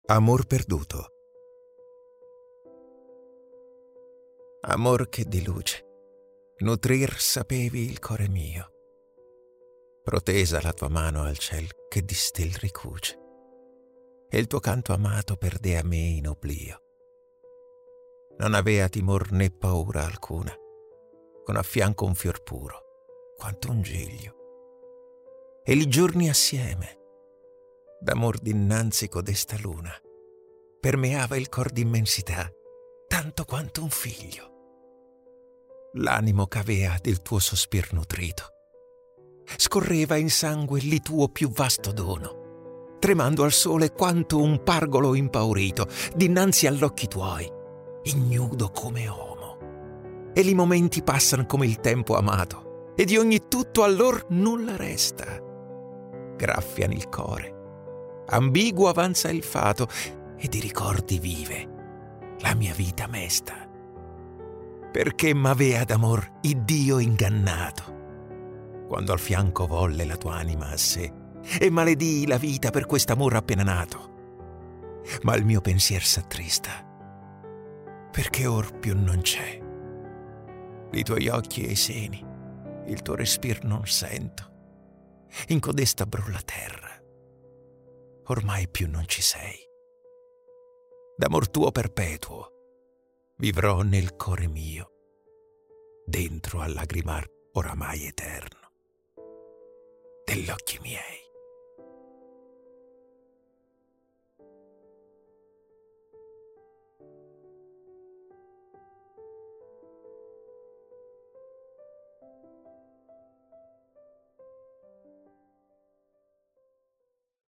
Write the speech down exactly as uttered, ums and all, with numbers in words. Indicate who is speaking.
Speaker 1: Amor perduto. Amor che di luce, nutrir sapevi il core mio, protesa la tua mano al ciel che di stil ricuce, e il tuo canto amato perdea me in oblio. Non avea timor né paura alcuna, con a fianco un fior puro, quanto un giglio. E li giorni assieme, d'amor dinanzi codesta luna, permeava il cor d'immensità, tanto quanto un figlio. L'animo c'avea del tuo sospir nutrito, scorreva in sangue lì tuo più vasto dono, tremando al sole quanto un pargolo impaurito, dinanzi agli occhi tuoi, ignudo come uomo. E li momenti passan come il tempo amato, e di ogni tutto allor nulla resta. Graffian il core, ambiguo avanza il fato, e di ricordi vive la mia vita mesta. Perché m'avea d'amor Iddio ingannato, quando al fianco volle la tua anima a sé, e maledii la vita per quest'amor appena nato. Ma il mio pensier s'attrista, perché or più non c'è. I tuoi occhi e i seni, il tuo respir non sento. In codesta brulla terra, ormai più non ci sei. D'amor tuo perpetuo vivrò nel core mio, dentro al lagrimar oramai eterno degli occhi miei.